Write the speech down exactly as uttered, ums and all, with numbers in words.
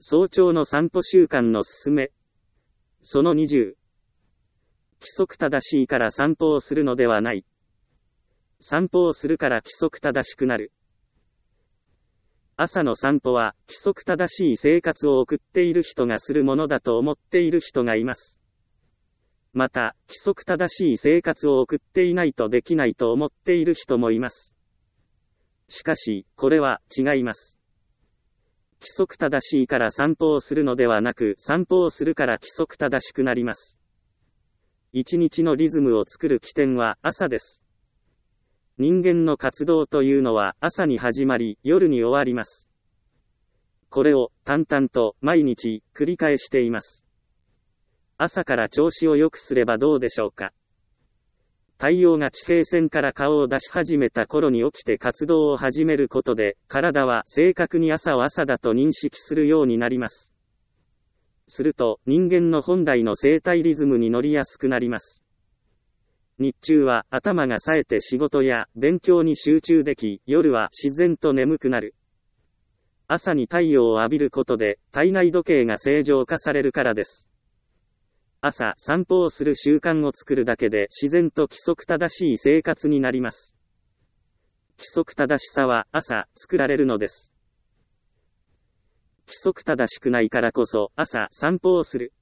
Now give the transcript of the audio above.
早朝の散歩習慣のすすめ。そのにじゅう。規則正しいから散歩をするのではない。散歩をするから規則正しくなる。朝の散歩は規則正しい生活を送っている人がするものだと思っている人がいます。また、規則正しい生活を送っていないとできないと思っている人もいます。しかし、これは違います。規則正しいから散歩をするのではなく、散歩をするから規則正しくなります。一日のリズムを作る起点は朝です。人間の活動というのは朝に始まり、夜に終わります。これを淡々と毎日繰り返しています。朝から調子を良くすればどうでしょうか。太陽が地平線から顔を出し始めた頃に起きて活動を始めることで、体は正確に朝を朝だと認識するようになります。すると、人間の本来の生体リズムに乗りやすくなります。日中は頭が冴えて仕事や勉強に集中でき、夜は自然と眠くなる。朝に太陽を浴びることで、体内時計が正常化されるからです。朝、散歩をする習慣を作るだけで自然と規則正しい生活になります。規則正しさは朝、作られるのです。規則正しくないからこそ朝、散歩をする。